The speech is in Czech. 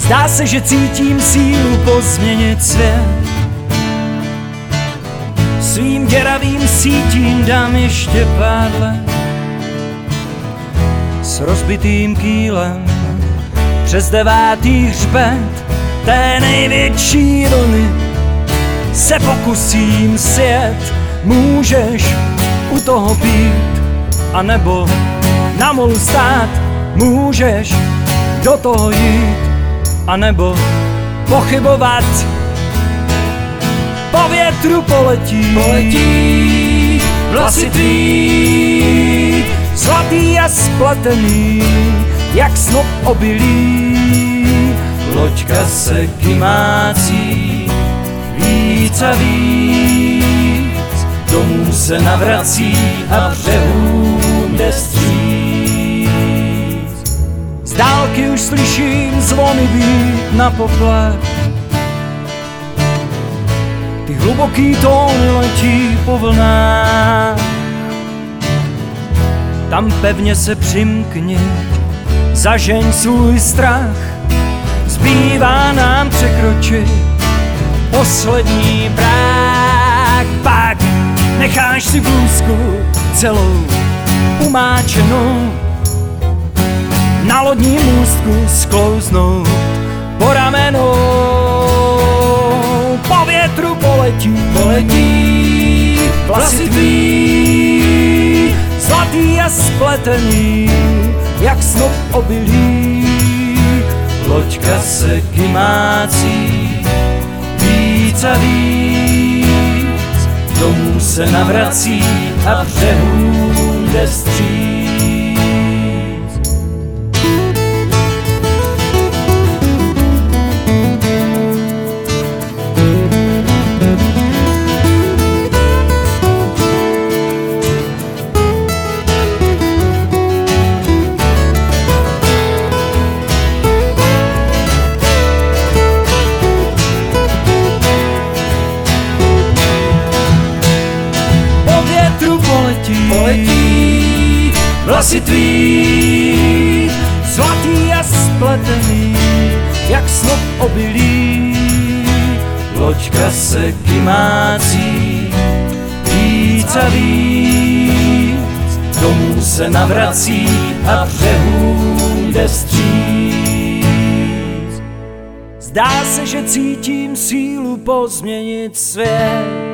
Zdá se, že cítím sílu pozměnit svět. Svým děravým sítím dám ještě pár let. S rozbitým kýlem přes 9. hřbet té největší vlny se pokusím sjet. Můžeš u toho být, anebo na molu stát. Můžeš do toho jít, anebo pochybovat. Po větru poletí vlasy tvý, zlatý a spletený, jak snop obilí. Loďka se kymácí víc a víc, domů se navrací a břehům jde vstříc. Z dálky už slyším zvony být na poplach. Ty hluboký tóny letí po vlnách. Tam pevně se přimkni, zažeň svůj strach. Zbývá nám překročit poslední práh. Pak necháš si blůzku celou umáčenou, na lodním můstku sklouznout po ramenou. Po větru poletí vlasy tvý, zlatý a spletený, jak snop obilí. Loďka se kymácí víc a víc, domů se navrací a břehům jde vstříc. Poletí vlasy tvý, zlatý a spletený, jak snop obilí. Loďka se kymácí víc a víc, domů se navrací a břehům jde vstříc. Zdá se, že cítím sílu pozměnit svět.